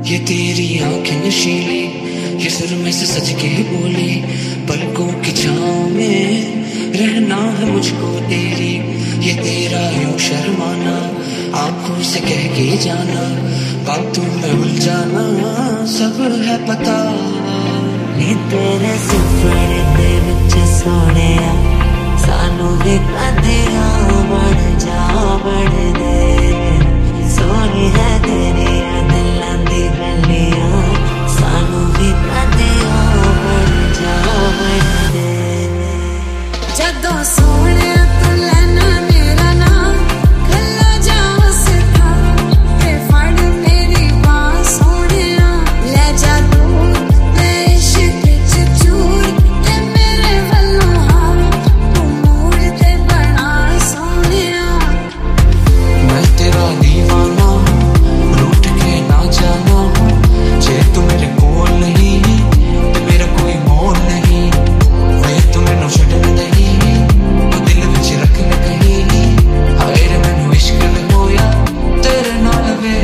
ये तेरी आंखें नशीली, ये सुर में से सज के बोली, पलकों की छाँव में रहना है मुझको तेरी। ये तेरा यूं शर्माना, आंखों से कह के जाना, बातों में उलझाना सब है पता। नी तेरे सफर दे विच सोहणिया, सानू भी कदिया बन जा बन दे। सोहनी है तेरी दिलां दी गलियां, सानू भी कदिया बन जा बन दे। जदों सोहणिया तू लेना मेरा नाम, खला जा उसथा ते फड़ मेरी बांह सोहणिया। ले जा दूर मैं इश्क च चूर, ते मेरे वल्लों हां तू मूड ते बना सोहणिया। मैं तेरा दीवाना, रूठ के ना जाना, जे तू मेरे कोल नहीं ते मेरा कोई मोल नहीं। वे तू मैनू छड्डण नहीं, तू दिल विच रख ले कहीं, हाय रे मैनू इश्क होया तेरे नाल वे।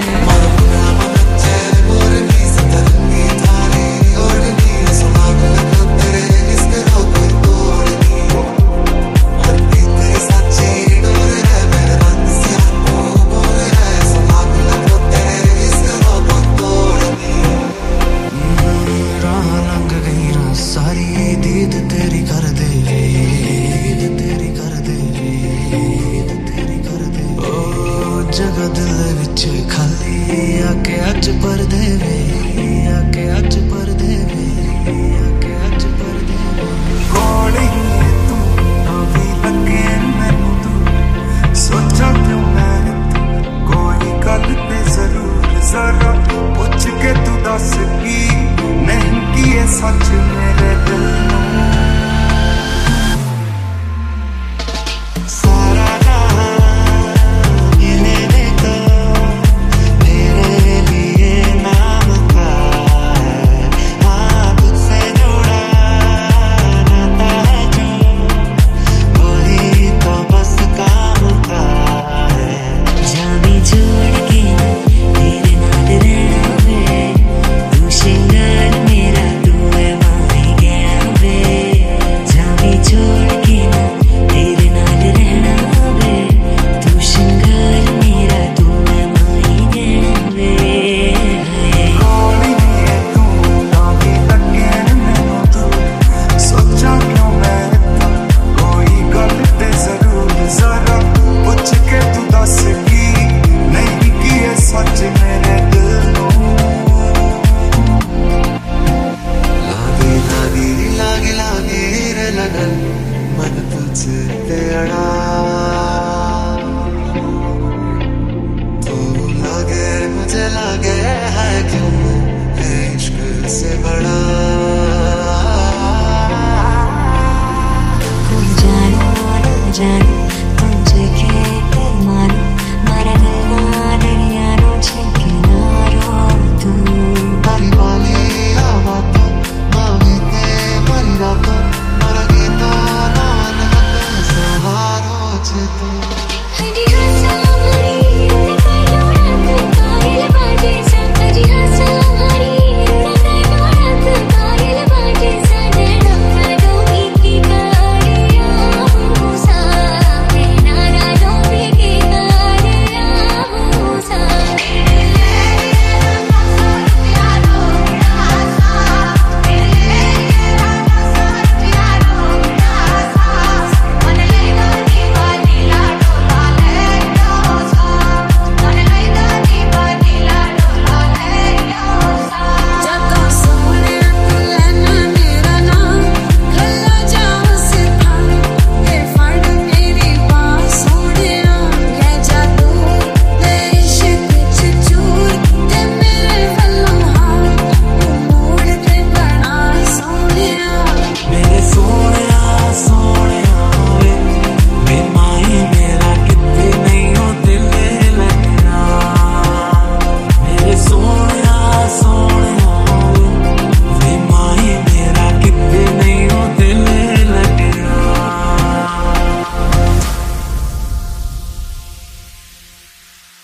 दीद तेरी कर दे, दीद तेरी कर दे, दीद तेरी कर दे। ओ जगह दिल विच खाली आके अच पर देवे, आके अच पर देवे, आके अच पर देवे। कोल ही है तू ना भी लगे मैनू तू, सोचा क्यों मैं तू कोई गल ते जरूर जरा पूछ के तू दस की नहीं की ये सच मेरे दिल नू। मन तुझसे अड़ा तू लगे मुझे लगे है क्यों है इश्क से बड़ा। जानो ना जानो